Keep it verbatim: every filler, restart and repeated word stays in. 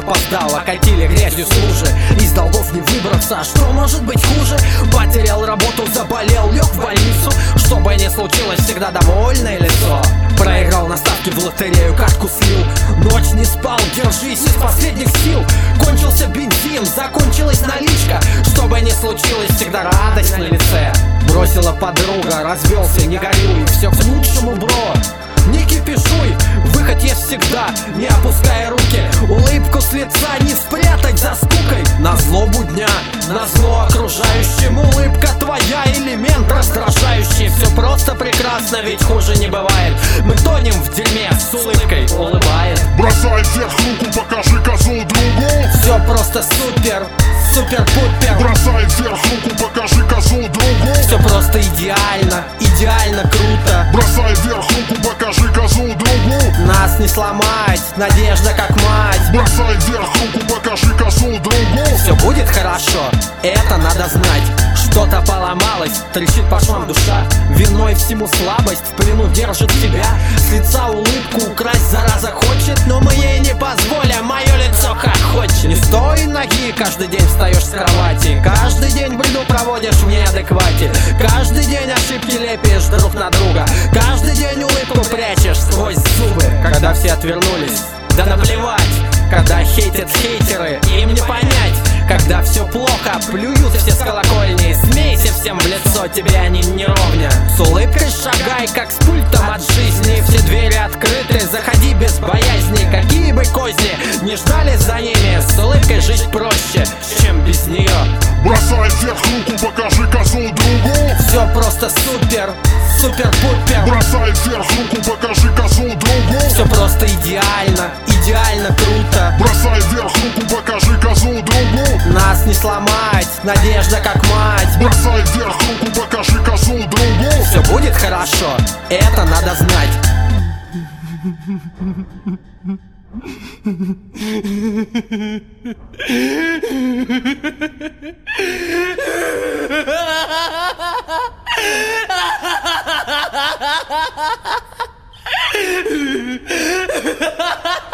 опоздал, окатили грязью с лужи. Из долгов не выбраться, что может быть хуже? Потерял работу, заболел, лег в больницу. Что бы ни случилось, всегда довольное лицо. Проиграл на ставке в лотерею, картку слил. Ночь не спал, держись из последних сил. Кончился бензин, закончилась наличка. Что бы ни случилось, всегда радость на лице. Бросила подруга, развелся, не горюй. Все к лучшему, бро, не кипишуй. Выход есть всегда, не опуская руки. Улыбку с лица не спрятать за скукой. На злобу дня, на зло окружающим. Улыбка твоя элемент раздражающий. Все просто прекрасно, ведь хуже не бывает. Мы тонем в дерьме, с улыбкой улыбает. Бросай вверх руку, покажи козу другу. Все просто супер, супер-пупер. Бросай вверх руку, покажи козу другу. Все просто идеально, идеально круто. Бросай вверх руку, покажи козу другу. Нас не сломать, надежда как мать. Бросай вверх руку, покажи козу другу. Все будет хорошо, это надо знать. Что-то поломалось, трещит по швам душа. Виной всему слабость, в плену держит тебя. С лица улыбку украсть зараза хочет, но мы ей не позволим, мое лицо хохочет. Не стой ноги, каждый день встаешь с кровати. Каждый день в бреду проводишь в неадеквате. Каждый день ошибки лепишь друг на друга. Каждый день улыбку прячешь сквозь зубы. Когда все отвернулись, да наплевать. Когда хейтят хейтеры, им не понять. Когда все плохо, плюют все с колокольни. Смейся всем в лицо, тебе они не ровня. С улыбкой шагай, как с пультом от жизни. Все двери открыты, заходи без боязни. Какие бы козни не ждали за ними, с улыбкой жить проще, чем без нее. Бросай вверх руку, покажи козу другу. Все просто супер, супер-пупер. Бросай вверх руку, покажи козу другу. Все просто идеально, идеально круто. Бросай вверх руку, покажи козу другу. Нас не сломать, надежда как мать. Бросай вверх руку, покажи козу другу. Все будет хорошо, это надо знать. Ha ha ha ha!